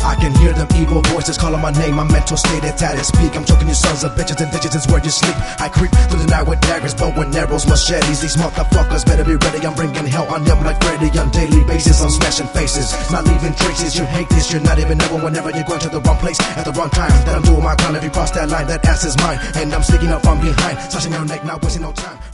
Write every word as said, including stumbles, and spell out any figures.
I can hear them evil voices calling my name. My mental state is at its peak. I'm choking you sons of bitches and digits is where you sleep. I creep through the night with daggers, bow and arrows, machetes. These motherfuckers better be ready. I'm bringing hell on them like Freddy on daily basis. I'm smashing faces, not leaving traces. You hate this, you're not even knowing whenever you're going to the wrong place at the wrong time. That I'm doing my crime. If you cross that line, that ass is mine, and I'm sneaking up from behind, slashing your neck, not wasting no time.